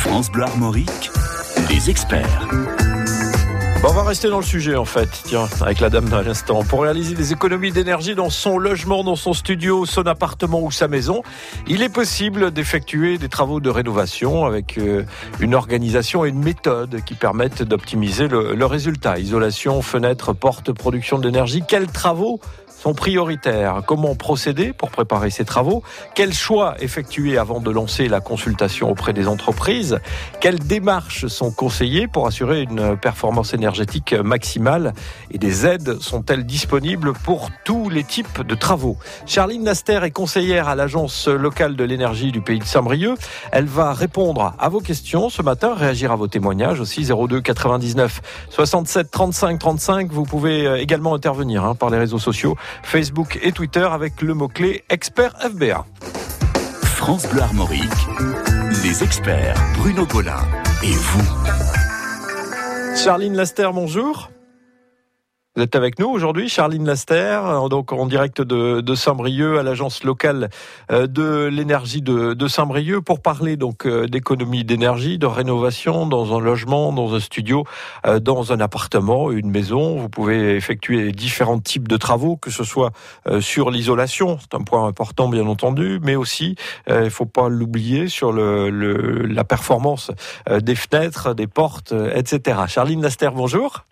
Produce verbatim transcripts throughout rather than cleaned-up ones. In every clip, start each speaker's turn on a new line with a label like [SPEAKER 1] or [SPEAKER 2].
[SPEAKER 1] France Bleu Armorique, les experts.
[SPEAKER 2] Bon, on va rester dans le sujet en fait, tiens, avec la dame d'un instant. Pour réaliser des économies d'énergie dans son logement, dans son studio, son appartement ou sa maison, il est possible d'effectuer des travaux de rénovation avec euh, une organisation et une méthode qui permettent d'optimiser le, le résultat. Isolation, fenêtres, portes, production d'énergie. Quels travaux sont prioritaires? Comment procéder pour préparer ces travaux? Quels choix effectuer avant de lancer la consultation auprès des entreprises? Quelles démarches sont conseillées pour assurer une performance énergétique maximale? Et des aides sont-elles disponibles pour tous les types de travaux? Charline Laster est conseillère à l'Agence locale de l'énergie du pays de Saint-Brieuc. Elle va répondre à vos questions ce matin, réagir à vos témoignages aussi. Zéro deux quatre-vingt-dix-neuf soixante-sept trente-cinq trente-cinq. Vous pouvez également intervenir hein, par les réseaux sociaux Facebook et Twitter avec le mot-clé expert F B A.
[SPEAKER 1] France Bleu Armorique, les experts Bruno Golin et vous.
[SPEAKER 2] Charline Laster, bonjour. Vous êtes avec nous aujourd'hui, Charline Laster, donc en direct de, de Saint-Brieuc à l'agence locale de l'énergie de, de Saint-Brieuc pour parler donc d'économie d'énergie, de rénovation dans un logement, dans un studio, dans un appartement, une maison. Vous pouvez effectuer différents types de travaux, que ce soit sur l'isolation, c'est un point important bien entendu, mais aussi, il ne faut pas l'oublier, sur le, le, la performance des fenêtres, des portes, et cetera. Charline Laster, bonjour.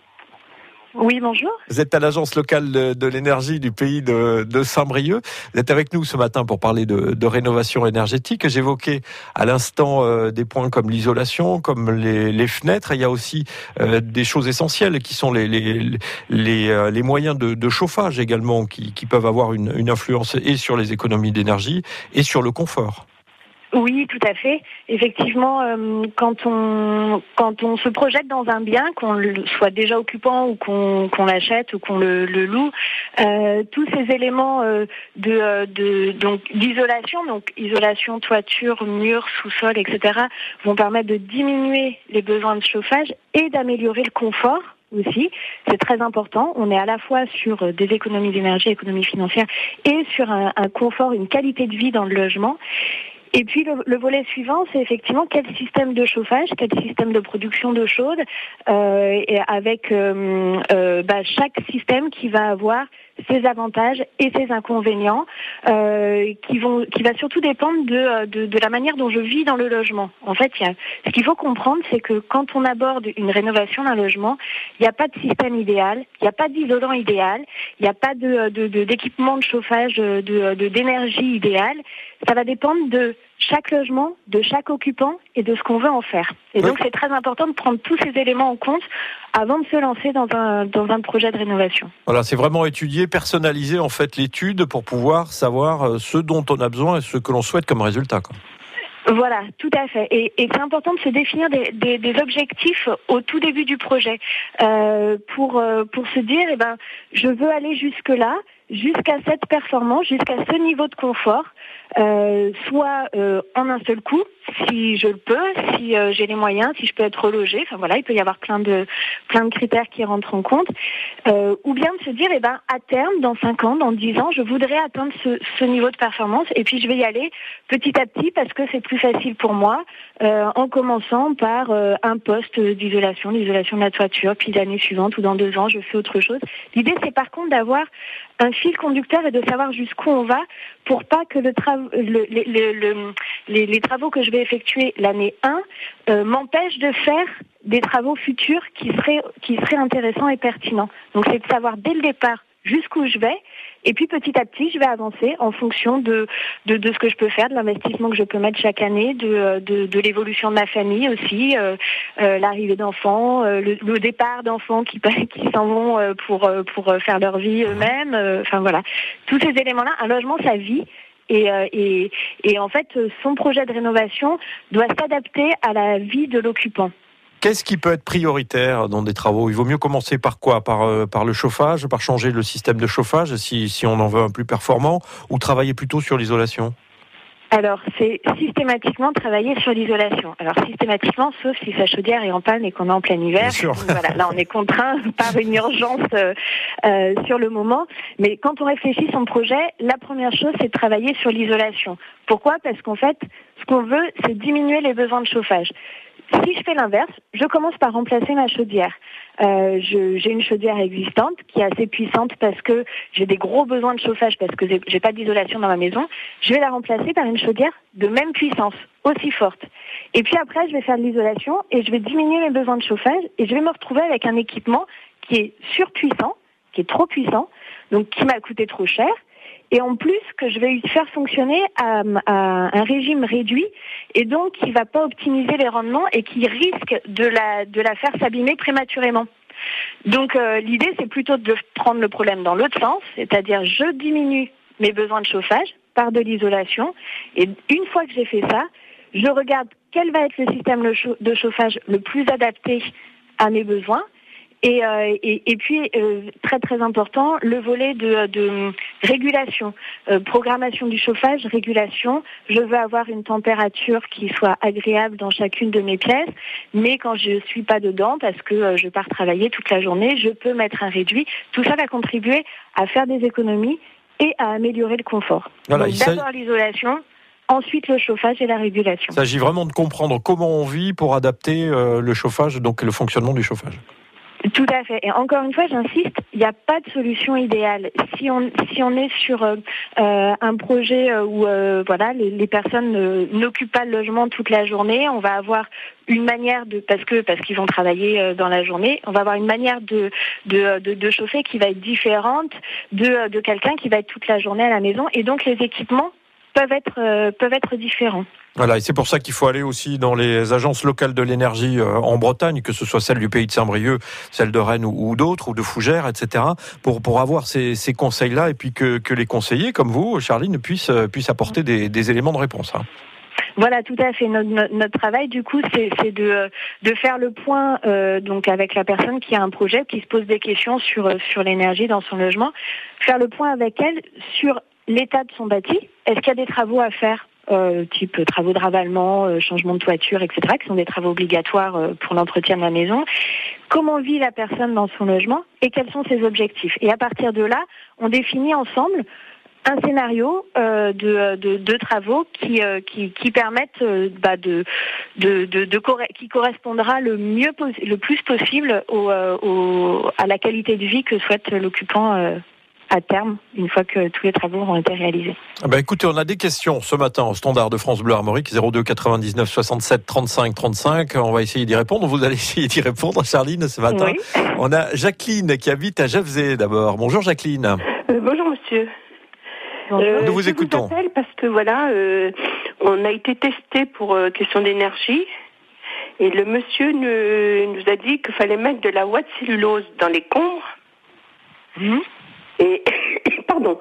[SPEAKER 3] Oui, bonjour.
[SPEAKER 2] Vous êtes à l'agence locale de, de l'énergie du pays de, de Saint-Brieuc. Vous êtes avec nous ce matin pour parler de, de rénovation énergétique. J'évoquais à l'instant euh, des points comme l'isolation, comme les, les fenêtres. Il y a aussi euh, des choses essentielles qui sont les, les, les, euh, les moyens de, de chauffage également qui, qui peuvent avoir une, une influence et sur les économies d'énergie et sur le confort.
[SPEAKER 3] Oui, tout à fait. Effectivement, euh, quand on quand on se projette dans un bien, qu'on le soit déjà occupant ou qu'on qu'on l'achète ou qu'on le, le loue, euh, tous ces éléments euh, de, de donc d'isolation, donc isolation, toiture, murs, sous-sol, et cetera, vont permettre de diminuer les besoins de chauffage et d'améliorer le confort. Aussi, c'est très important. On est à la fois sur des économies d'énergie, économies financières, et sur un, un confort, une qualité de vie dans le logement. Et puis le, le volet suivant, c'est effectivement quel système de chauffage, quel système de production d'eau chaude, euh, et avec euh, euh, bah, chaque système qui va avoir ses avantages et ses inconvénients, euh, qui vont, qui va surtout dépendre de, de, de la manière dont je vis dans le logement. En fait, il y a, ce qu'il faut comprendre, c'est que quand on aborde une rénovation d'un logement, il n'y a pas de système idéal, il n'y a pas d'isolant idéal, il n'y a pas de, de, de, d'équipement de chauffage, de, de, d'énergie idéale. Ça va dépendre de chaque logement, de chaque occupant et de ce qu'on veut en faire. Et donc, oui. C'est très important de prendre tous ces éléments en compte avant de se lancer dans un, dans un projet de rénovation.
[SPEAKER 2] Voilà, c'est vraiment étudier, personnaliser en fait l'étude pour pouvoir savoir ce dont on a besoin et ce que l'on souhaite comme résultat, quoi.
[SPEAKER 3] Voilà, tout à fait. Et, et c'est important de se définir des, des, des objectifs au tout début du projet euh, pour, euh, pour se dire, eh ben, je veux aller jusque-là, jusqu'à cette performance, jusqu'à ce niveau de confort, euh, soit euh, en un seul coup, si je le peux, si euh, j'ai les moyens, si je peux être relogée. Enfin voilà, il peut y avoir plein de plein de critères qui rentrent en compte. Euh, ou bien de se dire, eh ben, à terme, dans cinq ans, dans dix ans, je voudrais atteindre ce, ce niveau de performance, et puis je vais y aller petit à petit parce que c'est plus facile pour moi, euh, en commençant par euh, un poste d'isolation, d'isolation de la toiture, puis l'année suivante ou dans deux ans, je fais autre chose. L'idée, c'est par contre d'avoir un fil conducteur et de savoir jusqu'où on va pour pas que le tra- le, le, le, le, les, les travaux que je vais effectuer l'année un euh, m'empêchent de faire des travaux futurs qui seraient, qui seraient intéressants et pertinents. Donc c'est de savoir dès le départ jusqu'où je vais, et puis petit à petit je vais avancer en fonction de, de, de ce que je peux faire, de l'investissement que je peux mettre chaque année, de, de, de l'évolution de ma famille aussi, euh, euh, l'arrivée d'enfants, euh, le, le départ d'enfants qui, qui s'en vont euh, pour, pour faire leur vie eux-mêmes, euh, enfin voilà, tous ces éléments-là. Un logement, ça vit. Et, euh, et, et en fait, son projet de rénovation doit s'adapter à la vie de l'occupant.
[SPEAKER 2] Qu'est-ce qui peut être prioritaire dans des travaux? Il vaut mieux commencer par quoi? Par, euh, par le chauffage, par changer le système de chauffage si, si on en veut un plus performant, ou travailler plutôt sur l'isolation?
[SPEAKER 3] Alors, c'est systématiquement travailler sur l'isolation. Alors, systématiquement, sauf si sa chaudière est en panne et qu'on est en plein hiver.
[SPEAKER 2] Bien sûr.
[SPEAKER 3] Voilà, là, on est contraint par une urgence euh, euh, sur le moment. Mais quand on réfléchit son projet, la première chose, c'est de travailler sur l'isolation. Pourquoi ? Parce qu'en fait, ce qu'on veut, c'est diminuer les besoins de chauffage. Si je fais l'inverse, je commence par remplacer ma chaudière. Euh, je, j'ai une chaudière existante qui est assez puissante parce que j'ai des gros besoins de chauffage parce que j'ai, j'ai pas d'isolation dans ma maison. Je vais la remplacer par une chaudière de même puissance, aussi forte. Et puis après, je vais faire de l'isolation et je vais diminuer mes besoins de chauffage et je vais me retrouver avec un équipement qui est surpuissant, qui est trop puissant, donc qui m'a coûté trop cher. Et en plus, que je vais faire fonctionner à, à un régime réduit et donc qui ne va pas optimiser les rendements et qui risque de la, de la faire s'abîmer prématurément. Donc euh, l'idée, c'est plutôt de prendre le problème dans l'autre sens, c'est-à-dire je diminue mes besoins de chauffage par de l'isolation et une fois que j'ai fait ça, je regarde quel va être le système de chauffage le plus adapté à mes besoins. Et, euh, et, et puis, euh, très très important, le volet de, de régulation, euh, programmation du chauffage, régulation. Je veux avoir une température qui soit agréable dans chacune de mes pièces, mais quand je ne suis pas dedans, parce que euh, je pars travailler toute la journée, je peux mettre un réduit. Tout ça va contribuer à faire des économies et à améliorer le confort.
[SPEAKER 2] Voilà,
[SPEAKER 3] Donc, d'abord s'agit... l'isolation. Ensuite, le chauffage et la régulation.
[SPEAKER 2] Il s'agit vraiment de comprendre comment on vit pour adapter euh, le chauffage, donc le fonctionnement du chauffage.
[SPEAKER 3] Tout à fait. Et encore une fois, j'insiste, il n'y a pas de solution idéale. Si on si on est sur euh, un projet où euh, voilà les, les personnes euh, n'occupent pas le logement toute la journée, on va avoir une manière de parce que parce qu'ils vont travailler euh, dans la journée, on va avoir une manière de de, de de chauffer qui va être différente de de quelqu'un qui va être toute la journée à la maison. Et donc les équipements peuvent être euh, peuvent être différents.
[SPEAKER 2] Voilà, et c'est pour ça qu'il faut aller aussi dans les agences locales de l'énergie euh, en Bretagne, que ce soit celle du Pays de Saint-Brieuc, celle de Rennes ou, ou d'autres, ou de Fougères, et cetera, pour pour avoir ces, ces conseils-là et puis que que les conseillers comme vous, Charline, puissent puissent apporter des, des éléments de réponse. Hein.
[SPEAKER 3] Voilà, tout à fait. Notre, notre travail, du coup, c'est, c'est de, de faire le point euh, donc avec la personne qui a un projet, qui se pose des questions sur sur l'énergie dans son logement, faire le point avec elle sur l'état de son bâti. Est-ce qu'il y a des travaux à faire, euh, type travaux de ravalement, euh, changement de toiture, et cetera, qui sont des travaux obligatoires euh, pour l'entretien de la maison. Comment vit la personne dans son logement et quels sont ses objectifs. Et à partir de là, on définit ensemble un scénario euh, de, de, de travaux qui, euh, qui, qui permettent euh, bah, de, de, de, de corre- qui correspondra le mieux, le plus possible au, euh, au, à la qualité de vie que souhaite l'occupant euh, à terme, une fois que tous les travaux auront été réalisés.
[SPEAKER 2] Ah ben écoutez, on a des questions ce matin au standard de France Bleu Armorique, zéro deux quatre-vingt-dix-neuf soixante-sept trente-cinq trente-cinq. On va essayer d'y répondre. Vous allez essayer d'y répondre, Charline, ce matin.
[SPEAKER 3] Oui.
[SPEAKER 2] On a Jacqueline qui habite à Jefzé d'abord. Bonjour Jacqueline.
[SPEAKER 4] Euh, bonjour monsieur.
[SPEAKER 2] Euh, Nous vous
[SPEAKER 4] je
[SPEAKER 2] écoutons.
[SPEAKER 4] Je vous appelle parce que voilà, euh, on a été testé pour euh, question d'énergie et le monsieur ne, nous a dit qu'il fallait mettre de la ouate cellulose dans les combres. Mmh. Et pardon.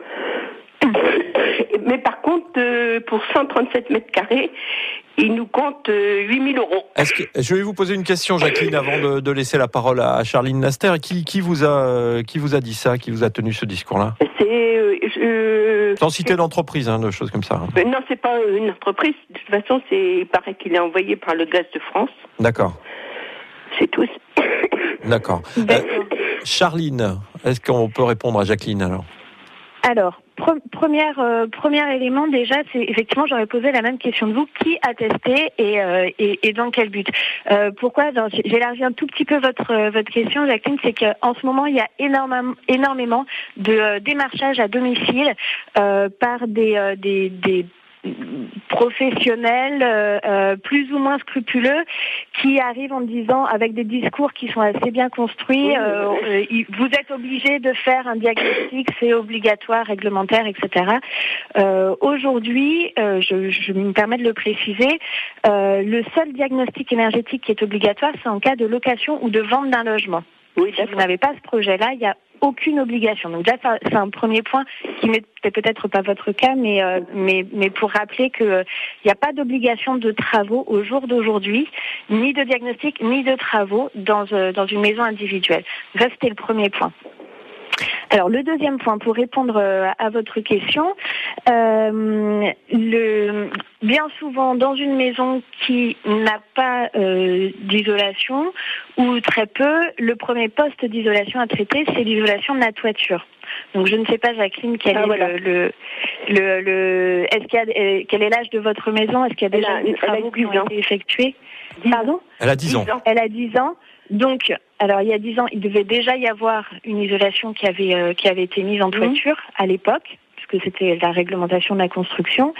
[SPEAKER 4] Mais par contre, euh, pour cent trente-sept mètres carrés, il nous compte euh, huit mille euros.
[SPEAKER 2] Est-ce que, je vais vous poser une question, Jacqueline, avant de, de laisser la parole à Charline Naster. Qui, qui, vous a, qui vous a dit ça, qui vous a tenu ce discours-là ?
[SPEAKER 4] C'est... Euh, euh,
[SPEAKER 2] Sans citer d'entreprise, hein, de choses comme ça.
[SPEAKER 4] Euh, non, c'est pas une entreprise. De toute façon, c'est, il paraît qu'il est envoyé par le Gaz de France.
[SPEAKER 2] D'accord.
[SPEAKER 4] C'est tout.
[SPEAKER 2] D'accord. Euh, Charline, est-ce qu'on peut répondre à Jacqueline alors ?
[SPEAKER 3] Alors, pre- première, euh, premier élément déjà, c'est effectivement, j'aurais posé la même question de vous, qui a testé et, euh, et, et dans quel but euh, Pourquoi dans, j'élargis un tout petit peu votre euh, votre question, Jacqueline, c'est qu'en ce moment, il y a énormément, énormément de euh, démarchage à domicile euh, par des, euh, des, des professionnels euh, euh, plus ou moins scrupuleux qui arrivent en disant avec des discours qui sont assez bien construits euh, euh, vous êtes obligé de faire un diagnostic, c'est obligatoire, réglementaire, et cetera. Euh, aujourd'hui, euh, je, je me permets de le préciser, euh, le seul diagnostic énergétique qui est obligatoire, c'est en cas de location ou de vente d'un logement. Oui, si vous n'avez pas ce projet-là, il y a aucune obligation. Donc déjà, c'est un premier point qui n'est peut-être pas votre cas, mais euh, mais mais pour rappeler que euh, il n'y a pas d'obligation de travaux au jour d'aujourd'hui, ni de diagnostic, ni de travaux dans euh, dans une maison individuelle. Ça, c'était le premier point. Alors le deuxième point, pour répondre à votre question, Euh, le, bien souvent, dans une maison qui n'a pas euh, d'isolation ou très peu, le premier poste d'isolation à traiter, c'est l'isolation de la toiture. Donc je ne sais pas, Jacqueline, quel ah, est voilà. le, le, le, est-ce qu'il y a, quel est l'âge de votre maison? Est-ce qu'il y a déjà des travaux qui ont été effectués? Pardon?
[SPEAKER 2] Elle a dix ans.
[SPEAKER 3] Elle a dix ans. Donc, alors il y a dix ans, il devait déjà y avoir une isolation qui avait euh, qui avait été mise en toiture mmh. à l'époque, puisque c'était la réglementation de la construction.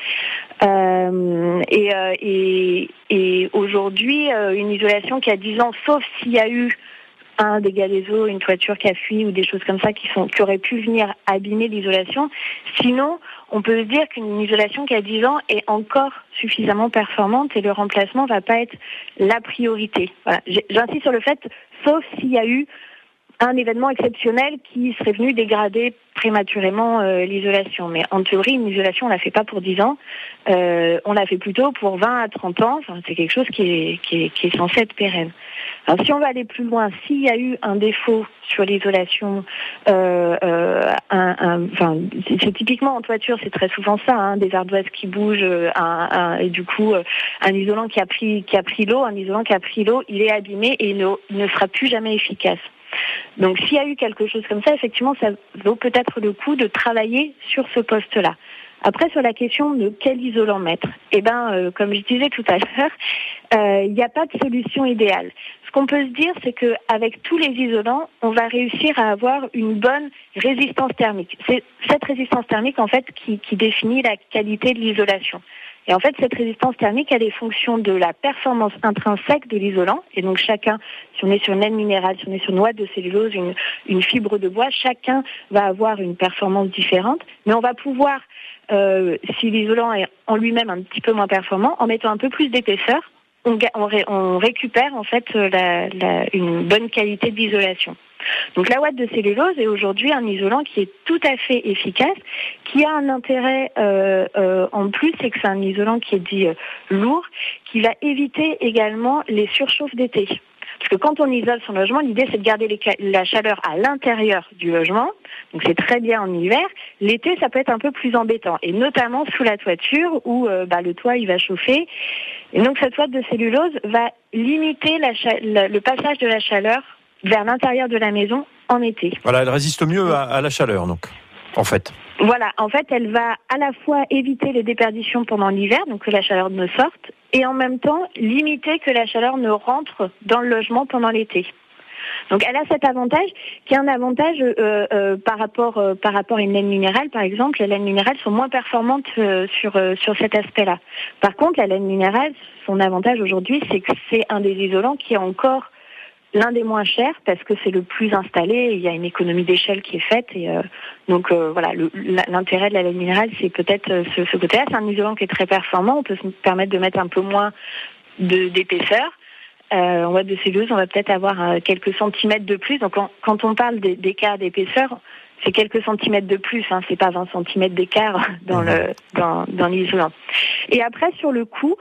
[SPEAKER 3] Euh, et, euh, et, et aujourd'hui, euh, une isolation qui a dix ans, sauf s'il y a eu un dégât des eaux, une toiture qui a fui ou des choses comme ça qui sont qui auraient pu venir abîmer l'isolation. Sinon, on peut se dire qu'une isolation qui a dix ans est encore suffisamment performante et le remplacement va pas être la priorité. Voilà. J'insiste sur le fait, sauf s'il y a eu un événement exceptionnel qui serait venu dégrader prématurément euh, l'isolation. Mais en théorie, une isolation, on la fait pas pour dix ans, euh, on la fait plutôt pour vingt à trente ans. Enfin, c'est quelque chose qui est, qui est, qui est censé être pérenne. Alors, si on va aller plus loin, s'il y a eu un défaut sur l'isolation, euh, euh, un, un, enfin, c'est, c'est typiquement en toiture, c'est très souvent ça, hein, des ardoises qui bougent, un, un, et du coup, un isolant qui a pris, qui a pris l'eau, un isolant qui a pris l'eau, il est abîmé et il ne, il ne sera plus jamais efficace. Donc s'il y a eu quelque chose comme ça, effectivement, ça vaut peut-être le coup de travailler sur ce poste-là. Après, sur la question de quel isolant mettre, eh ben, euh, comme je disais tout à l'heure, euh, il n'y a pas de solution idéale. Ce qu'on peut se dire, c'est qu'avec tous les isolants, on va réussir à avoir une bonne résistance thermique. C'est cette résistance thermique, en fait, qui, qui définit la qualité de l'isolation. Et en fait, cette résistance thermique, elle est fonction de la performance intrinsèque de l'isolant. Et donc, chacun, si on est sur une laine minérale, si on est sur une ouate de cellulose, une, une fibre de bois, chacun va avoir une performance différente. Mais on va pouvoir, euh, si l'isolant est en lui-même un petit peu moins performant, en mettant un peu plus d'épaisseur, on, on, ré, on récupère en fait la, la, une bonne qualité d'isolation. Donc la ouate de cellulose est aujourd'hui un isolant qui est tout à fait efficace, qui a un intérêt euh, euh, en plus, c'est que c'est un isolant qui est dit euh, lourd, qui va éviter également les surchauffes d'été. Parce que quand on isole son logement, l'idée c'est de garder les, la chaleur à l'intérieur du logement, donc c'est très bien en hiver. L'été, ça peut être un peu plus embêtant, et notamment sous la toiture où euh, bah, le toit il va chauffer. Et donc cette ouate de cellulose va limiter la, la, le passage de la chaleur vers l'intérieur de la maison en été.
[SPEAKER 2] Voilà, elle résiste mieux à, à la chaleur, donc, en fait.
[SPEAKER 3] Voilà, en fait, elle va à la fois éviter les déperditions pendant l'hiver, donc que la chaleur ne sorte, et en même temps limiter que la chaleur ne rentre dans le logement pendant l'été. Donc elle a cet avantage qui est un avantage euh, euh, par rapport euh, par rapport à une laine minérale, par exemple. Les laines minérales sont moins performantes euh, sur euh, sur cet aspect-là. Par contre, la laine minérale, son avantage aujourd'hui, c'est que c'est un des isolants qui est encore l'un des moins chers parce que c'est le plus installé, et il y a une économie d'échelle qui est faite et euh, donc euh, voilà, le, l'intérêt de la laine minérale, c'est peut-être euh, ce, ce côté-là. C'est un isolant qui est très performant, on peut se permettre de mettre un peu moins de, d'épaisseur. Euh, en ouate de cellulose, on va peut-être avoir euh, quelques centimètres de plus. Donc en, quand on parle des, d'écart d'épaisseur, c'est quelques centimètres de plus, hein, c'est pas vingt centimètres d'écart dans le dans, dans l'isolant. Et après sur le coût,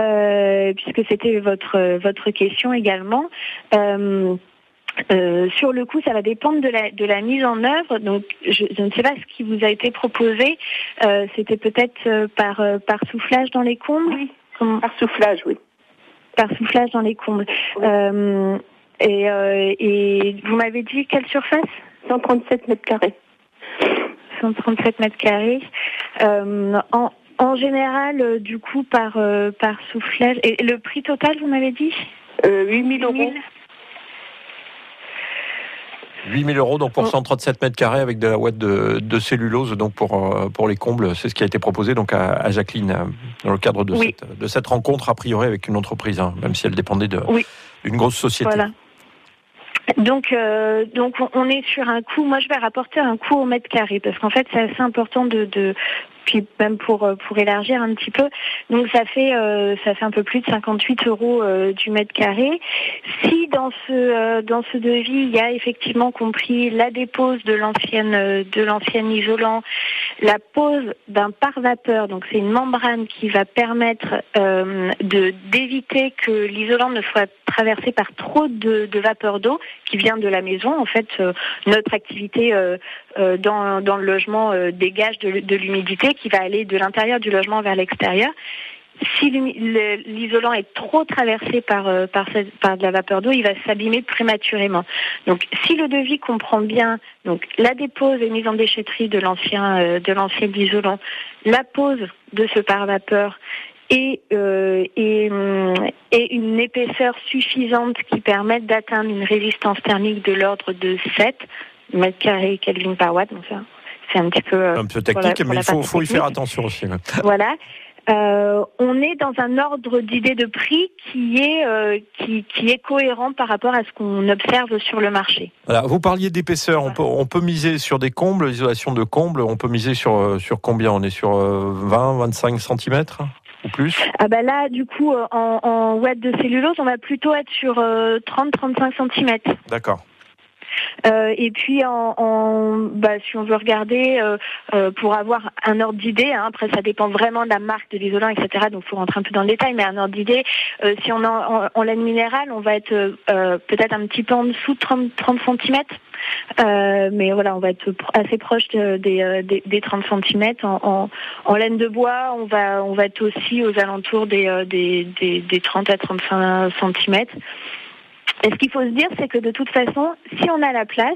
[SPEAKER 3] euh, puisque c'était votre votre question également, euh, euh, sur le coût, ça va dépendre de la de la mise en œuvre. Donc je, je ne sais pas ce qui vous a été proposé. Euh, c'était peut-être par par soufflage dans les combles.
[SPEAKER 4] Oui, Comment... par soufflage, oui.
[SPEAKER 3] Par soufflage dans les combles. Oui. Euh, et, euh, et vous m'avez dit quelle surface ?
[SPEAKER 4] cent trente-sept mètres carrés.
[SPEAKER 3] cent trente-sept mètres carrés. Euh, en, en général, euh, du coup, par, euh, par soufflage. Et le prix total, vous m'avez dit
[SPEAKER 4] euh, huit mille euros.
[SPEAKER 2] huit mille euros donc pour cent trente-sept mètres carrés avec de la ouate de, de cellulose donc pour, pour les combles. C'est ce qui a été proposé donc à, à Jacqueline dans le cadre de, oui. cette, de cette rencontre, a priori avec une entreprise, hein, même si elle dépendait de, oui. d'une grosse société.
[SPEAKER 3] Voilà. Donc, euh, donc on est sur un coût. Moi, je vais rapporter un coût au mètre carré parce qu'en fait, c'est assez important de, de puis même pour pour élargir un petit peu. Donc, ça fait euh, ça fait un peu plus de cinquante-huit euros euh, du mètre carré. Si dans ce euh, dans ce devis, il y a effectivement compris la dépose de l'ancienne de l'ancien isolant, la pose d'un pare-vapeur. Donc, c'est une membrane qui va permettre euh, de d'éviter que l'isolant ne soit traversé par trop de, de vapeur d'eau qui vient de la maison. En fait, euh, notre activité euh, euh, dans, dans le logement euh, dégage de, de l'humidité qui va aller de l'intérieur du logement vers l'extérieur. Si l'isolant est trop traversé par, par, par de la vapeur d'eau, il va s'abîmer prématurément. Donc, si le devis comprend bien donc la dépose et mise en déchetterie de l'ancien de l'ancien isolant, la pose de ce pare-vapeur et, euh, et, et une épaisseur suffisante qui permette d'atteindre une résistance thermique de l'ordre de sept mètres carrés Kelvin par watt. Donc ça, c'est un petit peu
[SPEAKER 2] un peu technique, la, mais il faut, faut y faire attention aussi. Ouais.
[SPEAKER 3] Voilà. Euh, on est dans un ordre d'idée de prix qui est euh, qui, qui est cohérent par rapport à ce qu'on observe sur le marché.
[SPEAKER 2] Voilà, vous parliez d'épaisseur, on peut on peut miser sur des combles, l'isolation de combles, on peut miser sur sur combien? On est sur vingt, vingt-cinq centimètres ou plus?
[SPEAKER 3] Ah bah là, du coup, en, en ouate de cellulose, on va plutôt être sur euh, trente à trente-cinq centimètres.
[SPEAKER 2] D'accord.
[SPEAKER 3] Euh, et puis, en, en, bah, si on veut regarder, euh, euh, pour avoir un ordre d'idée, hein, après ça dépend vraiment de la marque de l'isolant, et cetera. Donc, il faut rentrer un peu dans le détail, mais un ordre d'idée, euh, si on a en, en laine minérale, on va être euh, peut-être un petit peu en dessous de trente, trente centimètres. Euh, mais voilà, on va être assez proche de, des, des, des trente centimètres. En, en, en laine de bois, on va, on va être aussi aux alentours des, des, des, des trente à trente-cinq centimètres. Et ce qu'il faut se dire, c'est que de toute façon, si on a la place,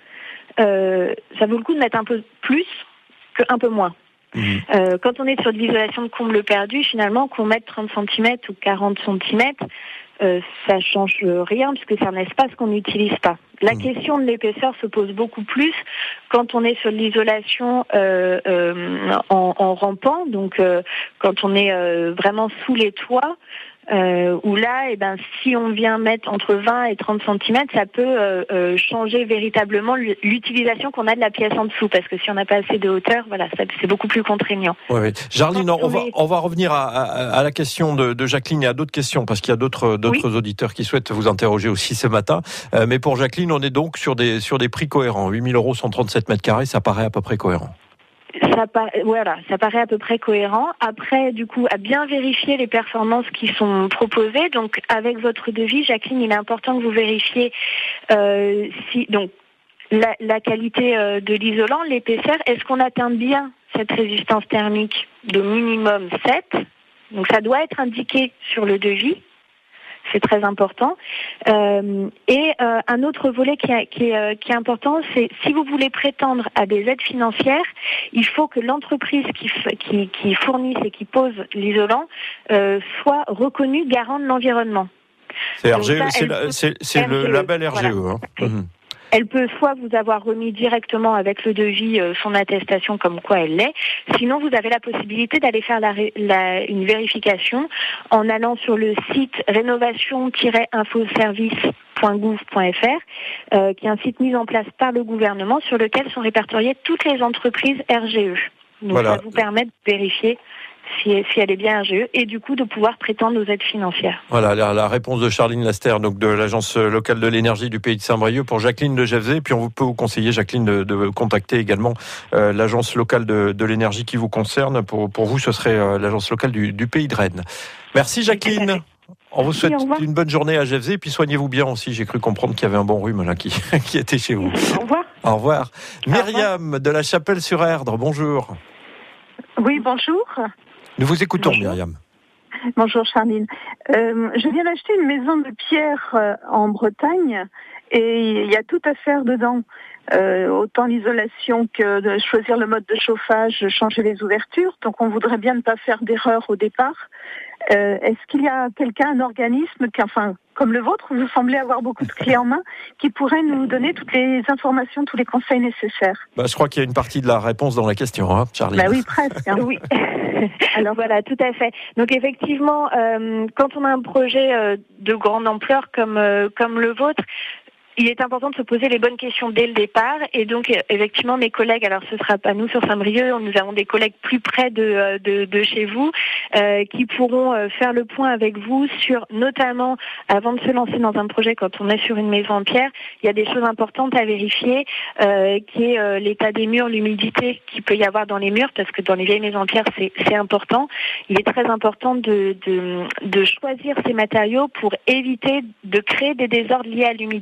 [SPEAKER 3] euh, ça vaut le coup de mettre un peu plus qu'un peu moins. Mmh. Euh, quand on est sur de l'isolation de comble perdu, finalement, qu'on mette trente centimètres ou quarante centimètres, euh, ça change rien puisque c'est un espace qu'on n'utilise pas. La mmh. question de l'épaisseur se pose beaucoup plus quand on est sur de l'isolation euh, euh, en, en rampant, donc euh, quand on est euh, vraiment sous les toits. Euh, où là, eh ben, si on vient mettre entre vingt et trente centimètres, ça peut euh, euh, changer véritablement l'utilisation qu'on a de la pièce en dessous, parce que si on n'a pas assez de hauteur, voilà, ça, c'est beaucoup plus contraignant.
[SPEAKER 2] Oui, oui. Jarline, on, on, va, on va revenir à, à, à la question de, de Jacqueline et à d'autres questions, parce qu'il y a d'autres, d'autres oui. auditeurs qui souhaitent vous interroger aussi ce matin. Euh, mais pour Jacqueline, on est donc sur des, sur des prix cohérents. huit mille euros, cent trente-sept mètres carrés, ça paraît à peu près cohérent.
[SPEAKER 3] Ça, voilà, ça paraît à peu près cohérent. Après, du coup, à bien vérifier les performances qui sont proposées. Donc, avec votre devis, Jacqueline, il est important que vous vérifiez euh, si donc la, la qualité euh, de l'isolant, l'épaisseur. Est-ce qu'on atteint bien cette résistance thermique de minimum sept? Donc, ça doit être indiqué sur le devis. C'est très important. Euh, et euh, un autre volet qui, a, qui, est, euh, qui est important, c'est si vous voulez prétendre à des aides financières, il faut que l'entreprise qui, qui, qui fournisse et qui pose l'isolant euh, soit reconnue garant de l'environnement.
[SPEAKER 2] C'est, R G E, ça, c'est, la, c'est, c'est R G E, le label R G E. Voilà. Hein. Mmh.
[SPEAKER 3] Elle peut soit vous avoir remis directement avec le devis euh, son attestation comme quoi elle l'est. Sinon, vous avez la possibilité d'aller faire la, la, une vérification en allant sur le site rénovation tiret infoservice point gouv point f r, euh, qui est un site mis en place par le gouvernement sur lequel sont répertoriées toutes les entreprises R G E. Donc, voilà. Ça vous permet de vérifier Si, si elle est bien R G E, et du coup de pouvoir prétendre aux aides financières.
[SPEAKER 2] Voilà la, la réponse de Charline Laster, donc de l'agence locale de l'énergie du pays de Saint-Brieuc pour Jacqueline de Gevzé. Puis on peut vous conseiller, Jacqueline, de, de contacter également euh, l'agence locale de, de l'énergie qui vous concerne. Pour, pour vous, ce serait euh, l'agence locale du, du pays de Rennes. Merci Jacqueline. On vous souhaite oui, une bonne journée à Gevzé, puis soignez-vous bien aussi. J'ai cru comprendre qu'il y avait un bon rhume là qui, qui était chez vous.
[SPEAKER 3] Au revoir.
[SPEAKER 2] Au revoir. Au Myriam revoir. De la Chapelle-sur-Erdre, bonjour.
[SPEAKER 5] Oui, bonjour.
[SPEAKER 2] Nous vous écoutons,
[SPEAKER 5] Bonjour.
[SPEAKER 2] Myriam.
[SPEAKER 5] Bonjour, Charline. Euh, je viens d'acheter une maison de pierre euh, en Bretagne et il y a tout à faire dedans. Euh, autant l'isolation que de choisir le mode de chauffage, changer les ouvertures. Donc, on voudrait bien ne pas faire d'erreur au départ. Euh, est-ce qu'il y a quelqu'un, un organisme, qui, enfin, comme le vôtre, vous semblez avoir beaucoup de clés en main, qui pourrait nous donner toutes les informations, tous les conseils nécessaires?
[SPEAKER 2] Bah, je crois qu'il y a une partie de la réponse dans la question, hein, Charlie.
[SPEAKER 5] Bah oui, presque. Hein.
[SPEAKER 3] Oui. Alors voilà, tout à fait. Donc effectivement, euh, quand on a un projet euh, de grande ampleur comme euh, comme le vôtre, il est important de se poser les bonnes questions dès le départ. Et donc, effectivement, mes collègues, alors ce sera pas nous sur Saint-Brieuc, nous avons des collègues plus près de, de, de chez vous, euh, qui pourront euh, faire le point avec vous sur, notamment, avant de se lancer dans un projet, quand on est sur une maison en pierre, il y a des choses importantes à vérifier, euh, qui est euh, l'état des murs, l'humidité qu'il peut y avoir dans les murs, parce que dans les vieilles maisons en pierre, c'est, c'est important. Il est très important de, de, de choisir ces matériaux pour éviter de créer des désordres liés à l'humidité.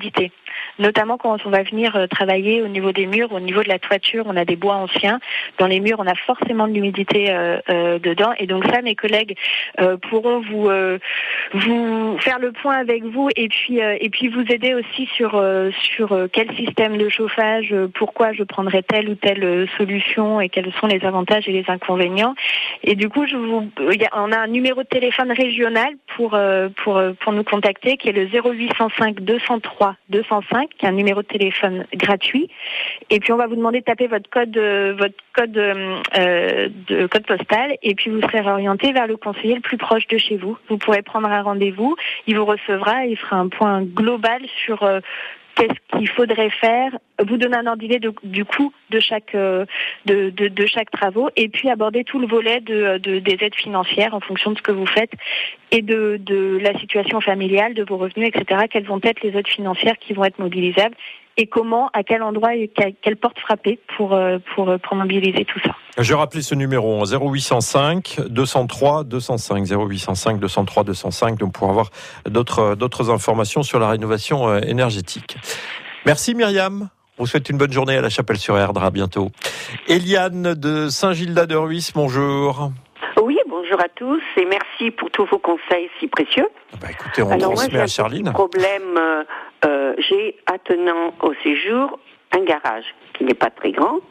[SPEAKER 3] notamment quand on va venir euh, travailler au niveau des murs, au niveau de la toiture, on a des bois anciens. Dans les murs, on a forcément de l'humidité euh, euh, dedans. Et donc ça, mes collègues euh, pourront vous euh, vous faire le point avec vous et puis euh, et puis vous aider aussi sur euh, sur euh, quel système de chauffage, euh, pourquoi je prendrais telle ou telle euh, solution et quels sont les avantages et les inconvénients. Et du coup, je vous, y a, on a un numéro de téléphone régional pour euh, pour pour nous contacter qui est le zéro huit cent cinq deux cent trois deux cent cinq, qui est un numéro de téléphone gratuit. Et puis on va vous demander de taper votre code euh, votre code euh, de code postal et puis vous serez orienté vers le conseiller le plus proche de chez vous. Vous pourrez prendre un rendez-vous, il vous recevra, il fera un point global sur euh, qu'est-ce qu'il faudrait faire, vous donner un ordre d'idée de, du coût de chaque euh, de, de, de chaque travaux et puis aborder tout le volet de, de des aides financières en fonction de ce que vous faites et de, de la situation familiale, de vos revenus, et cetera. Quelles vont être les aides financières qui vont être mobilisables et comment, à quel endroit et quelle porte frapper pour, pour, pour mobiliser tout ça.
[SPEAKER 2] Je rappelle ce numéro zéro huit cent cinq deux cent trois deux cent cinq, zéro huit cent cinq deux cent trois deux cent cinq, donc pour avoir d'autres, d'autres informations sur la rénovation énergétique. Merci Myriam. On vous souhaite une bonne journée à la Chapelle-sur-Erdre. À bientôt. Eliane de Saint-Gildas-de-Ruisse, bonjour.
[SPEAKER 6] Oui, bonjour à tous et merci pour tous vos conseils si précieux.
[SPEAKER 2] Bah écoutez, on
[SPEAKER 6] Alors
[SPEAKER 2] transmet
[SPEAKER 6] moi,
[SPEAKER 2] à Charline.
[SPEAKER 6] Un problème, euh, euh, j'ai attenant au séjour un garage qui n'est pas très grand.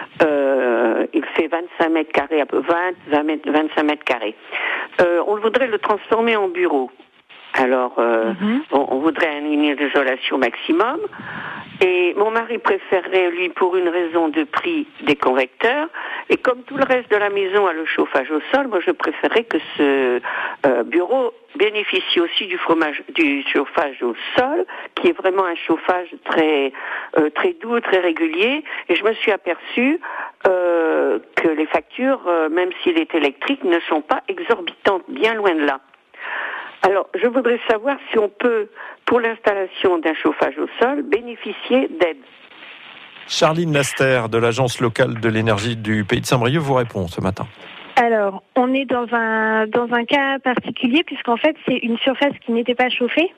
[SPEAKER 6] Euh, il fait vingt-cinq mètres carrés, à peu vingt, vingt, vingt-cinq mètres carrés. Euh, on voudrait le transformer en bureau. Alors, euh, mm-hmm. on, on voudrait une isolation maximum. Et mon mari préférerait, lui, pour une raison de prix, des convecteurs. Et comme tout le reste de la maison a le chauffage au sol, moi je préférerais que ce euh, bureau bénéficie aussi du fromage, du chauffage au sol, qui est vraiment un chauffage très euh, très doux, très régulier. Et je me suis aperçue euh, que les factures, euh, même s'il est électrique, ne sont pas exorbitantes, bien loin de là. Alors, je voudrais savoir si on peut, pour l'installation d'un chauffage au sol, bénéficier d'aide.
[SPEAKER 2] Charline Laster, de l'Agence locale de l'énergie du Pays de Saint-Brieuc, vous répond ce matin.
[SPEAKER 3] Alors, on est dans un, dans un cas particulier, puisqu'en fait, c'est une surface qui n'était pas chauffée.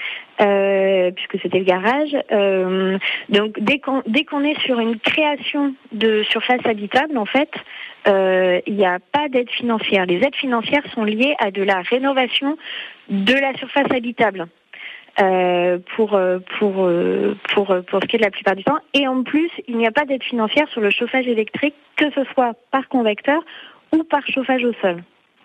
[SPEAKER 3] Euh, puisque c'était le garage. Euh, donc dès qu'on dès qu'on est sur une création de surface habitable, en fait, euh, il n'y a pas d'aide financière. Les aides financières sont liées à de la rénovation de la surface habitable. Euh, pour pour pour pour ce qui est de la plupart du temps. Et en plus, il n'y a pas d'aide financière sur le chauffage électrique, que ce soit par convecteur ou par chauffage au sol.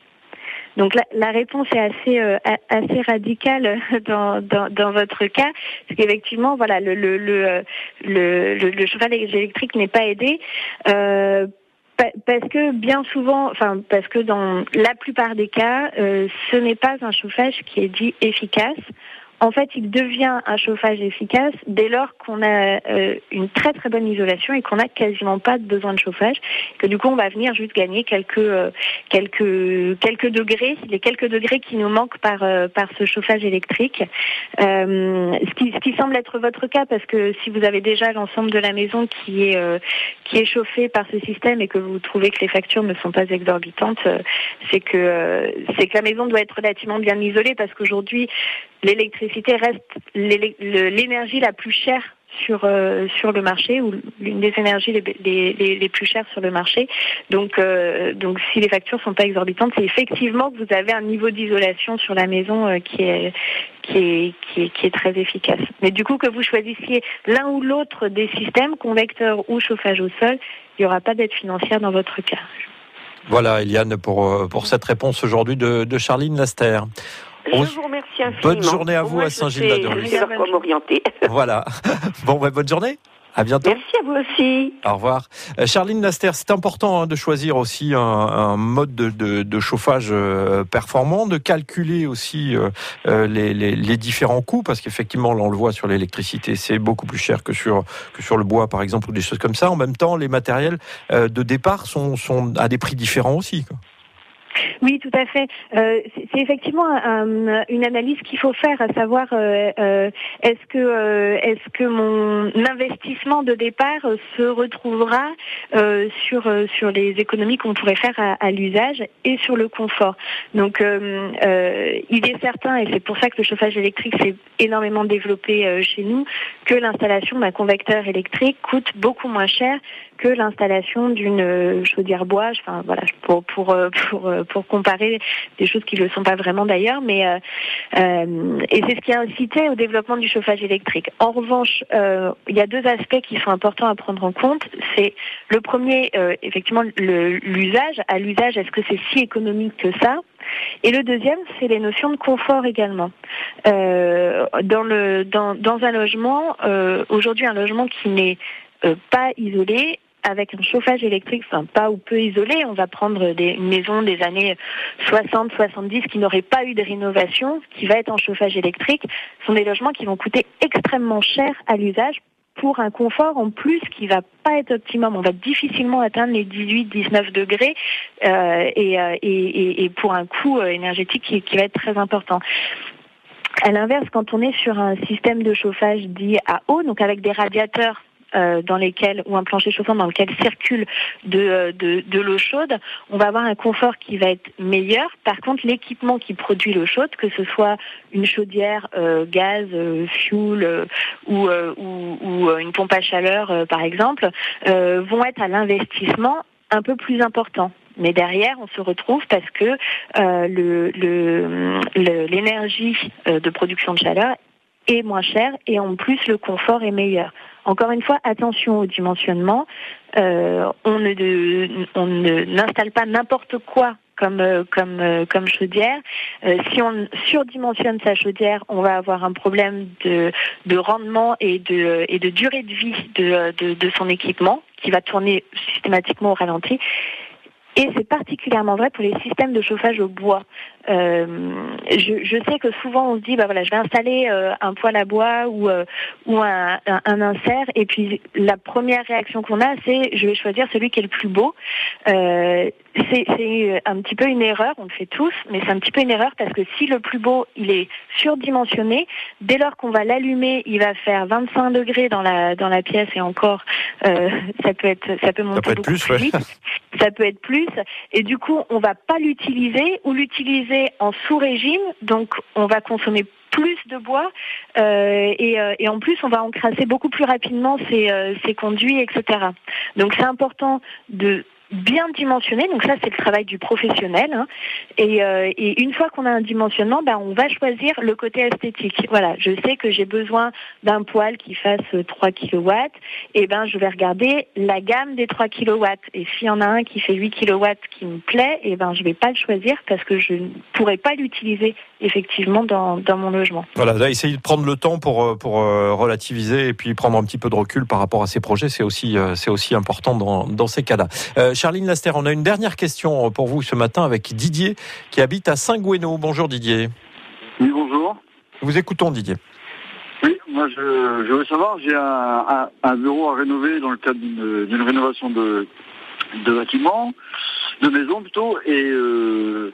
[SPEAKER 3] Donc la, la réponse est assez euh, assez radicale dans, dans dans votre cas, parce qu'effectivement, voilà, le le le le, le, le chauffage électrique n'est pas aidé. Euh, Parce que bien souvent, enfin parce que dans la plupart des cas, euh, ce n'est pas un chauffage qui est dit efficace. En fait, il devient un chauffage efficace dès lors qu'on a euh, une très très bonne isolation et qu'on n'a quasiment pas de besoin de chauffage. Que du coup, on va venir juste gagner quelques euh, quelques quelques degrés, les quelques degrés qui nous manquent par euh, par ce chauffage électrique. Euh, ce qui ce qui semble être votre cas, parce que si vous avez déjà l'ensemble de la maison qui est euh, qui est chauffé par ce système et que vous trouvez que les factures ne sont pas exorbitantes, euh, c'est que euh, c'est que la maison doit être relativement bien isolée, parce qu'aujourd'hui l'électricité reste l'énergie la plus chère sur euh, sur le marché, ou l'une des énergies les, les, les, les plus chères sur le marché. Donc euh, donc si les factures sont pas exorbitantes, c'est effectivement que vous avez un niveau d'isolation sur la maison euh, qui est qui est qui est qui est très efficace. Mais du coup, que vous choisissiez l'un ou l'autre des systèmes, convecteur ou chauffage au sol, il n'y aura pas d'aide financière dans votre cas.
[SPEAKER 2] Voilà, Eliane, pour pour cette réponse aujourd'hui de, de Charline Laster.
[SPEAKER 6] Je vous remercie infiniment.
[SPEAKER 2] Bonne journée à vous à Saint-Gildas-de-Ruisse.
[SPEAKER 6] Je sais vers quoi m'orienter.
[SPEAKER 2] Voilà. Bon, bah, bonne journée. À bientôt.
[SPEAKER 6] Merci à vous aussi.
[SPEAKER 2] Au revoir. Euh, Charline Laster, c'est important hein, de choisir aussi un, un mode de, de, de chauffage euh, performant, de calculer aussi euh, euh, les, les, les différents coûts, parce qu'effectivement, là, on le voit sur l'électricité, c'est beaucoup plus cher que sur, que sur le bois, par exemple, ou des choses comme ça. En même temps, les matériels euh, de départ sont, sont à des prix différents aussi, quoi.
[SPEAKER 3] Oui, tout à fait. Euh, c'est, c'est effectivement un, une analyse qu'il faut faire, à savoir euh, euh, est-ce que euh, est-ce que mon investissement de départ se retrouvera euh, sur euh, sur les économies qu'on pourrait faire à, à l'usage et sur le confort. Donc, euh, euh, il est certain, et c'est pour ça que le chauffage électrique s'est énormément développé euh, chez nous, que l'installation d'un convecteur électrique coûte beaucoup moins cher que l'installation d'une chaudière bois. Enfin voilà, pour pour pour pour comparer des choses qui ne le sont pas vraiment d'ailleurs, mais euh, euh, et c'est ce qui a incité au développement du chauffage électrique. En revanche, euh, il y a deux aspects qui sont importants à prendre en compte. C'est le premier, euh, effectivement, le, l'usage. À l'usage, est-ce que c'est si économique que ça ? Et le deuxième, c'est les notions de confort également. Euh, dans le dans dans un logement, euh, aujourd'hui, un logement qui n'est euh, pas isolé, avec un chauffage électrique, enfin pas ou peu isolé, on va prendre des maisons des années soixante soixante-dix qui n'auraient pas eu de rénovation, qui va être en chauffage électrique, ce sont des logements qui vont coûter extrêmement cher à l'usage pour un confort en plus qui va pas être optimum. On va difficilement atteindre les dix-huit dix-neuf degrés euh, et, et, et, et pour un coût énergétique qui, qui va être très important. À l'inverse, quand on est sur un système de chauffage dit à eau, donc avec des radiateurs Euh, dans lesquels, ou un plancher chauffant dans lequel circule de, de, de l'eau chaude, on va avoir un confort qui va être meilleur. Par contre, l'équipement qui produit l'eau chaude, que ce soit une chaudière euh, gaz, euh, fuel euh, ou, euh, ou, ou une pompe à chaleur, euh, par exemple, euh, vont être à l'investissement un peu plus important. Mais derrière, on se retrouve parce que euh, le, le, le, l'énergie euh, de production de chaleur est moins chère et en plus le confort est meilleur. Encore une fois, attention au dimensionnement. Euh, on ne, de, on ne n'installe pas n'importe quoi comme euh, comme euh, comme chaudière. Euh, si on surdimensionne sa chaudière, on va avoir un problème de de rendement et de et de durée de vie de de, de son équipement qui va tourner systématiquement au ralenti. Et c'est particulièrement vrai pour les systèmes de chauffage au bois. Euh, je, je sais que souvent on se dit, bah voilà, je vais installer euh, un poêle à bois ou euh, ou un, un, un insert, et puis la première réaction qu'on a, c'est je vais choisir celui qui est le plus beau. Euh, c'est, c'est un petit peu une erreur, on le fait tous, mais c'est un petit peu une erreur parce que si le plus beau il est surdimensionné, dès lors qu'on va l'allumer, il va faire vingt-cinq degrés dans la dans la pièce et encore, euh, ça peut être ça peut monter
[SPEAKER 2] ça peut être
[SPEAKER 3] beaucoup
[SPEAKER 2] plus,
[SPEAKER 3] plus vite.
[SPEAKER 2] Ouais.
[SPEAKER 3] Ça peut être plus, et du coup on va pas l'utiliser ou l'utiliser en sous-régime, donc on va consommer plus de bois euh, et, euh, et en plus on va encrasser beaucoup plus rapidement ces, euh, ces conduits, et cetera. Donc c'est important de bien dimensionner, donc ça c'est le travail du professionnel, hein. et, euh, et une fois qu'on a un dimensionnement, ben, on va choisir le côté esthétique. Voilà, je sais que j'ai besoin d'un poêle qui fasse trois kilowatts, et ben je vais regarder la gamme des trois kilowatts, et s'il y en a un qui fait huit kilowatts qui me plaît, et ben je vais pas le choisir parce que je ne pourrai pas l'utiliser effectivement dans, dans mon logement.
[SPEAKER 2] Voilà, là, essayer de prendre le temps pour, pour euh, relativiser et puis prendre un petit peu de recul par rapport à ces projets, c'est aussi, euh, c'est aussi important dans, dans ces cas-là. Euh, Charline Laster, on a une dernière question pour vous ce matin avec Didier qui habite à Saint-Gouénot. Bonjour Didier.
[SPEAKER 7] Oui, bonjour.
[SPEAKER 2] Vous écoutons Didier.
[SPEAKER 7] Oui, moi je, je veux savoir, j'ai un, un, un bureau à rénover dans le cadre d'une, d'une rénovation de, de bâtiment, de maison plutôt, et euh,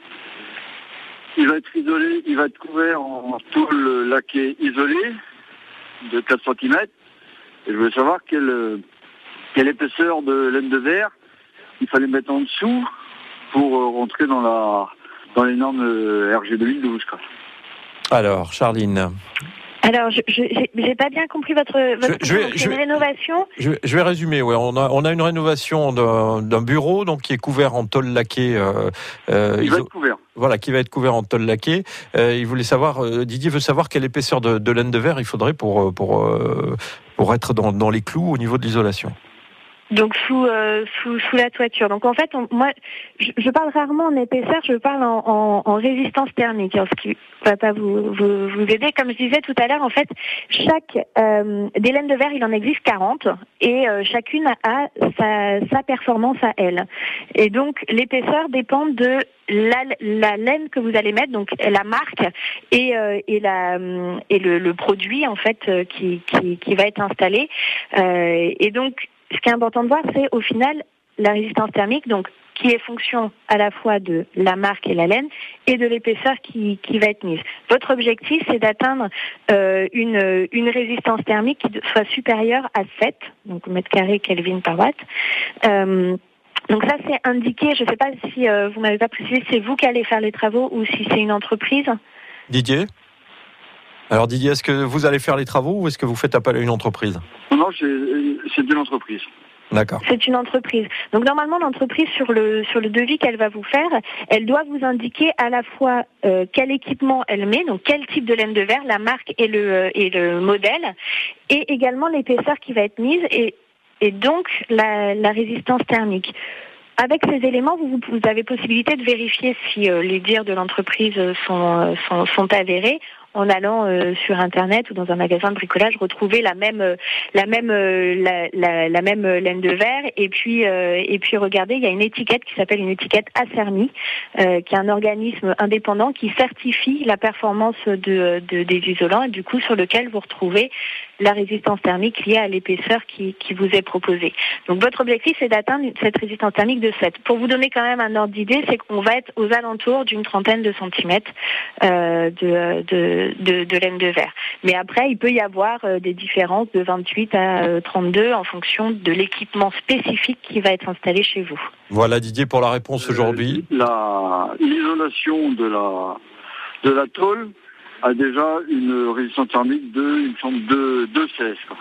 [SPEAKER 7] il va être isolé, il va être couvert en tôle laquée isolée de quatre centimètres, et je veux savoir quelle, quelle épaisseur de laine de verre il fallait mettre en dessous pour rentrer dans la dans les normes R G deux mille douze. Quoi.
[SPEAKER 2] Alors, Charline.
[SPEAKER 3] Alors, je, je j'ai, j'ai pas bien compris votre, votre
[SPEAKER 2] je, je vais,
[SPEAKER 3] c'est
[SPEAKER 2] je
[SPEAKER 3] une
[SPEAKER 2] vais,
[SPEAKER 3] rénovation.
[SPEAKER 2] Je, je vais résumer. Ouais, on a on a une rénovation d'un, d'un bureau donc qui est couvert en tôle laquée. Euh, euh,
[SPEAKER 7] il va
[SPEAKER 2] iso...
[SPEAKER 7] être couvert.
[SPEAKER 2] Voilà, qui va être couvert en tôle laquée. Euh, il voulait savoir, euh, Didier veut savoir quelle épaisseur de, de laine de verre il faudrait pour pour euh, pour être dans dans les clous au niveau de l'isolation.
[SPEAKER 3] Donc sous, euh, sous sous la toiture. Donc en fait, on, moi, je, je parle rarement en épaisseur, je parle en, en, en résistance thermique. Alors, ce qui va pas vous, vous vous aider, comme je disais tout à l'heure, en fait, chaque euh, des laines de verre, il en existe quarante, et euh, chacune a sa sa performance à elle. Et donc l'épaisseur dépend de la, la laine que vous allez mettre, donc la marque et euh, et la et le, le produit en fait qui qui qui va être installé. Euh, et donc ce qui est important de voir, c'est au final la résistance thermique, donc qui est fonction à la fois de la marque et la laine et de l'épaisseur qui, qui va être mise. Votre objectif, c'est d'atteindre euh, une, une résistance thermique qui soit supérieure à sept, donc mètre carré Kelvin par watt. Euh, donc ça, c'est indiqué. Je ne sais pas si euh, vous m'avez pas précisé, c'est vous qui allez faire les travaux ou si c'est une entreprise.
[SPEAKER 2] Didier ? Alors Didier, est-ce que vous allez faire les travaux ou est-ce que vous faites appel à une entreprise ?
[SPEAKER 7] Non, c'est, c'est une entreprise.
[SPEAKER 2] D'accord.
[SPEAKER 3] C'est une entreprise. Donc normalement, l'entreprise sur le sur le devis qu'elle va vous faire, elle doit vous indiquer à la fois euh, quel équipement elle met, donc quel type de laine de verre, la marque et le euh, et le modèle, et également l'épaisseur qui va être mise et et donc la, la résistance thermique. Avec ces éléments, vous, vous avez possibilité de vérifier si euh, les dires de l'entreprise sont sont, sont avérés, en allant euh, sur internet ou dans un magasin de bricolage retrouver la même euh, la même euh, la, la, la même laine de verre et puis euh, et puis regardez, il y a une étiquette qui s'appelle une étiquette Acermi euh, qui est un organisme indépendant qui certifie la performance de, de des isolants et du coup sur lequel vous retrouvez la résistance thermique liée à l'épaisseur qui qui vous est proposée. Donc votre objectif c'est d'atteindre cette résistance thermique de sept. Pour vous donner quand même un ordre d'idée, c'est qu'on va être aux alentours d'une trentaine de centimètres euh, de, de De, de laine de verre. Mais après, il peut y avoir euh, des différences de vingt-huit à euh, trente-deux en fonction de l'équipement spécifique qui va être installé chez vous.
[SPEAKER 2] Voilà Didier pour la réponse aujourd'hui.
[SPEAKER 7] Euh, la, l'isolation de la, de la tôle a déjà une résistance thermique de, il me semble, de, de seize. Quoi.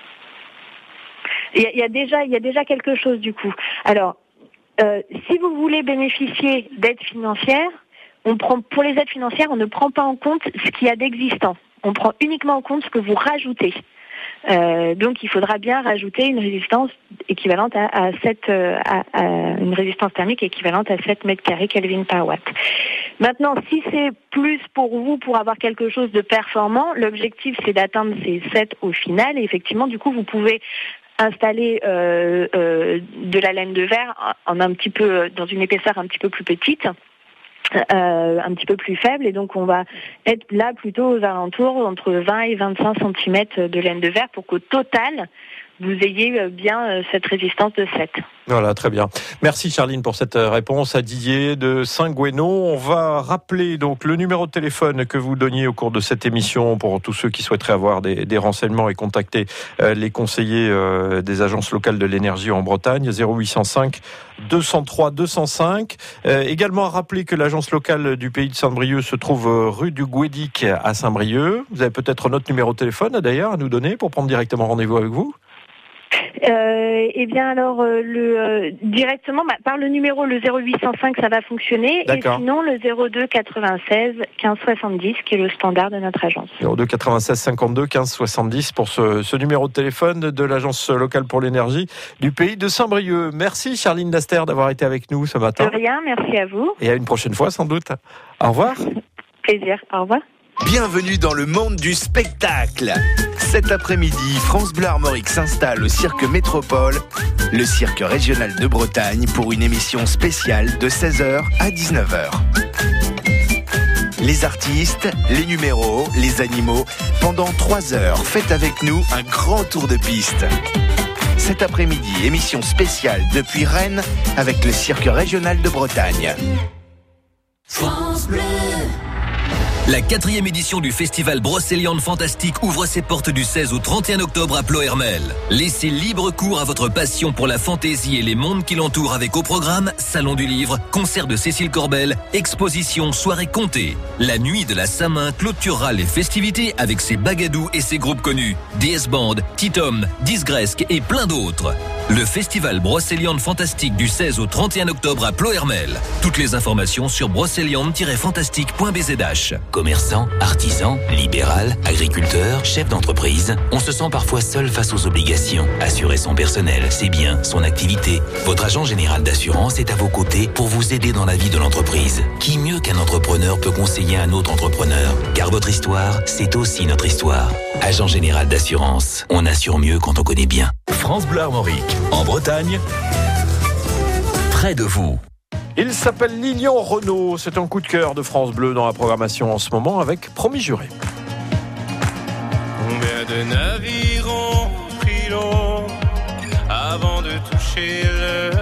[SPEAKER 3] Il y a, il y a déjà, il y a déjà quelque chose du coup. Alors, euh, si vous voulez bénéficier d'aides financières, on prend, pour les aides financières, on ne prend pas en compte ce qu'il y a d'existant. On prend uniquement en compte ce que vous rajoutez. Euh, donc, il faudra bien rajouter une résistance équivalente à, à, sept, euh, à, à une résistance thermique équivalente à sept mètres carrés Kelvin par watt. Maintenant, si c'est plus pour vous, pour avoir quelque chose de performant, l'objectif, c'est d'atteindre ces sept au final. Et effectivement, du coup, vous pouvez installer euh, euh, de la laine de verre en un petit peu, dans une épaisseur un petit peu plus petite. Euh, un petit peu plus faible et donc on va être là plutôt aux alentours entre vingt et vingt-cinq centimètres de laine de verre pour qu'au total vous ayez bien cette résistance de sept.
[SPEAKER 2] Voilà, très bien. Merci Charline pour cette réponse à Didier de Saint-Gouénon. On va rappeler donc le numéro de téléphone que vous donniez au cours de cette émission pour tous ceux qui souhaiteraient avoir des, des renseignements et contacter euh, les conseillers euh, des agences locales de l'énergie en Bretagne, zéro huit cent cinq deux cent trois deux cent cinq. Euh, également à rappeler que l'agence locale du Pays de Saint-Brieuc se trouve rue du Guédic à Saint-Brieuc. Vous avez peut-être notre numéro de téléphone d'ailleurs à nous donner pour prendre directement rendez-vous avec vous.
[SPEAKER 3] Euh, eh bien alors euh, le euh, directement bah, par le numéro le zéro huit cent cinq ça va fonctionner. D'accord. Et sinon le zéro deux quatre-vingt-seize quinze soixante-dix qui est le standard de notre agence.
[SPEAKER 2] zéro deux quatre-vingt-seize cinquante-deux quinze soixante-dix pour ce, ce numéro de téléphone de l'agence locale pour l'énergie du Pays de Saint-Brieuc. Merci Charline Daster d'avoir été avec nous ce matin.
[SPEAKER 3] De rien, merci à vous.
[SPEAKER 2] Et à une prochaine fois sans doute. Au revoir.
[SPEAKER 3] Plaisir, au revoir.
[SPEAKER 1] Bienvenue dans le monde du spectacle. Cet après-midi, France Bleu Armorique s'installe au Cirque Métropole, le cirque régional de Bretagne, pour une émission spéciale de seize heures à dix-neuf heures. Les artistes, les numéros, les animaux, pendant trois heures, faites avec nous un grand tour de piste. Cet après-midi, émission spéciale depuis Rennes avec le cirque régional de Bretagne.
[SPEAKER 8] France Bleu. La quatrième édition du festival Brocéliande Fantastique ouvre ses portes du seize au trente et un octobre à Ploërmel. Laissez libre cours à votre passion pour la fantaisie et les mondes qui l'entourent avec au programme Salon du Livre, concert de Cécile Corbel, exposition, soirée comptée. La nuit de la Saint-Main clôturera les festivités avec ses bagadous et ses groupes connus. D S Band, Titom, Disgresque et plein d'autres. Le festival Brocéliande Fantastique du seize au trente et un octobre à Ploërmel. Toutes les informations sur brocéliande tiret fantastique point b z h.
[SPEAKER 9] Commerçant, artisan, libéral, agriculteur, chef d'entreprise, on se sent parfois seul face aux obligations. Assurer son personnel, ses biens, son activité. Votre agent général d'assurance est à vos côtés pour vous aider dans la vie de l'entreprise. Qui mieux qu'un entrepreneur peut conseiller un autre entrepreneur? Car votre histoire, c'est aussi notre histoire. Agent général d'assurance, on assure mieux quand on connaît bien.
[SPEAKER 1] France Bleu Armorique, en Bretagne, près de vous.
[SPEAKER 2] Il s'appelle Lilian Renaud. C'est un coup de cœur de France Bleu dans la programmation en ce moment avec Promis Juré.
[SPEAKER 10] Combien de navires ont pris l'eau avant de toucher le